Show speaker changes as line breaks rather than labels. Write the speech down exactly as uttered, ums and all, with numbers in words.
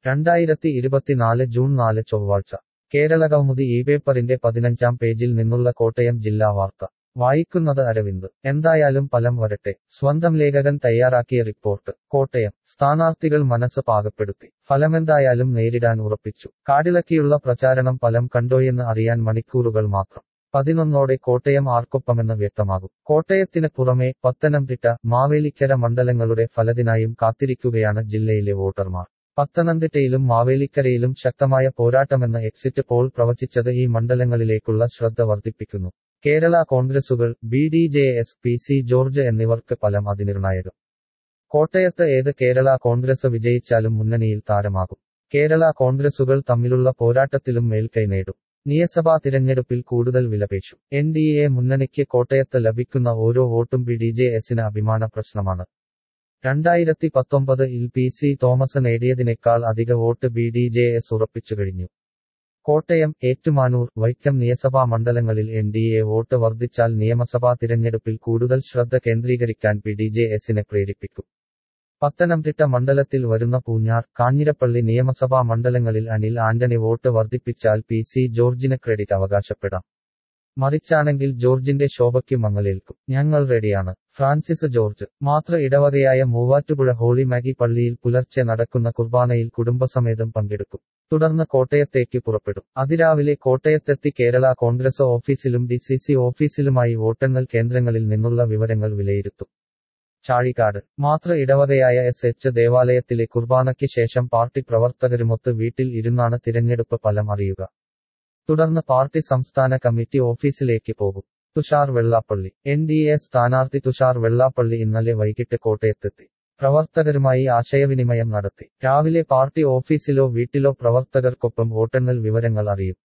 രണ്ടായിരത്തി ഇരുപത്തിനാല് ജൂൺ നാല് ചൊവ്വാഴ്ച കേരളകൗമുദി ഈ പേപ്പറിന്റെ പതിനഞ്ചാം പേജിൽ നിന്നുള്ള കോട്ടയം ജില്ലാ വാർത്ത വായിക്കുന്നത് അരവിന്ദ്. എന്തായാലും ഫലം വരട്ടെ. സ്വന്തം ലേഖകൻ തയ്യാറാക്കിയ റിപ്പോർട്ട്. കോട്ടയം. സ്ഥാനാർത്ഥികൾ മനസ്സ് പാകപ്പെടുത്തി. ഫലമെന്തായാലും നേരിടാൻ ഉറപ്പിച്ചു. കാടിളക്കിയുള്ള പ്രചാരണം ഫലം കണ്ടോയെന്ന് അറിയാൻ മണിക്കൂറുകൾ മാത്രം. പതിനൊന്നോടെ കോട്ടയം ആർക്കൊപ്പമെന്ന് വ്യക്തമാകും. കോട്ടയത്തിന് പുറമെ പത്തനംതിട്ട, മാവേലിക്കര മണ്ഡലങ്ങളുടെ ഫലത്തിനായും കാത്തിരിക്കുകയാണ് ജില്ലയിലെ വോട്ടർമാർ. പത്തനംതിട്ടയിലും മാവേലിക്കരയിലും ശക്തമായ പോരാട്ടമെന്ന് എക്സിറ്റ് പോൾ പ്രവചിച്ചത് ഈ മണ്ഡലങ്ങളിലേക്കുള്ള ശ്രദ്ധ വർദ്ധിപ്പിക്കുന്നു. കേരള കോൺഗ്രസുകൾ, B D J S, P C George എന്നിവർക്ക് ഫലം അതിനിർണായകം. കോട്ടയത്ത് ഏത് കേരള കോൺഗ്രസ് വിജയിച്ചാലും മുന്നണിയിൽ താരമാകും. കേരള കോൺഗ്രസുകൾ തമ്മിലുള്ള പോരാട്ടത്തിലും മേൽക്കൈ നേടും. നിയമസഭാ തിരഞ്ഞെടുപ്പിൽ കൂടുതൽ വിലപേശും. എൻ ഡി എ മുന്നണിക്ക് കോട്ടയത്ത് ലഭിക്കുന്ന ഓരോ വോട്ടും ബി ഡി ജെ എസിന് അഭിമാന പ്രശ്നമാണ്. രണ്ടായിരത്തി പത്തൊമ്പതിൽ പി സി തോമസ് നേടിയതിനേക്കാൾ അധിക vote B D J S ഉറപ്പിച്ചു കഴിഞ്ഞു. കോട്ടയം, ഏറ്റുമാനൂർ, വൈക്കം നിയമസഭാ മണ്ഡലങ്ങളിൽ എൻ ഡി എ വോട്ട് വർദ്ധിച്ചാൽ നിയമസഭാ തിരഞ്ഞെടുപ്പിൽ കൂടുതൽ ശ്രദ്ധ കേന്ദ്രീകരിക്കാൻ ബി ഡി ജെ എസിനെ പ്രേരിപ്പിക്കും. പത്തനംതിട്ട മണ്ഡലത്തിൽ വരുന്ന പൂഞ്ഞാർ, കാഞ്ഞിരപ്പള്ളി നിയമസഭാ മണ്ഡലങ്ങളിൽ അനിൽ ആന്റണി വോട്ട് വർദ്ധിപ്പിച്ചാൽ പി സി ജോർജിന് ക്രെഡിറ്റ് അവകാശപ്പെടാം. മറിച്ചാണെങ്കിൽ ജോർജിന്റെ ശോഭയ്ക്ക് മങ്ങലേൽക്കും. ഞങ്ങൾ റെഡിയാണ്. ഫ്രാൻസിസ് ജോർജ്. മാതൃ ഇടവകയായ മൂവാറ്റുപുഴ ഹോളി മാഗി പള്ളിയിൽ പുലർച്ചെ നടക്കുന്ന കുർബാനയിൽ കുടുംബസമേതം പങ്കെടുക്കും. തുടർന്ന് കോട്ടയത്തേക്ക് പുറപ്പെടും. അതിരാവിലെ കോട്ടയത്തെത്തി കേരള കോൺഗ്രസ് ഓഫീസിലും ഡി സി സി ഓഫീസിലുമായി വോട്ടെണ്ണൽ കേന്ദ്രങ്ങളിൽ നിന്നുള്ള വിവരങ്ങൾ വിലയിരുത്തും. ചാഴിക്കാട്. മാതൃ ഇടവകയായ എസ് എച്ച് ദേവാലയത്തിലെ കുർബാനയ്ക്ക് ശേഷം പാർട്ടി പ്രവർത്തകരുമൊത്ത് വീട്ടിൽ ഇരുന്നാണ് തിരഞ്ഞെടുപ്പ് ഫലം അറിയുക. തുടർന്ന് പാർട്ടി സംസ്ഥാന കമ്മിറ്റി ഓഫീസിലേക്ക് പോകും. Thushar Vellappally. N D A സ്ഥാനാർത്ഥി തുഷാർ വെള്ളാപ്പള്ളി ഇന്നലെ വൈകിട്ട് കോട്ടയത്തെത്തി. പ്രവർത്തകരുമായി ആശയവിനിമയം നടത്തി. രാവിലെ പാർട്ടി ഓഫീസിലോ വീട്ടിലോ പ്രവർത്തകർക്കൊപ്പം വോട്ടെണ്ണൽ വിവരങ്ങൾ അറിയും.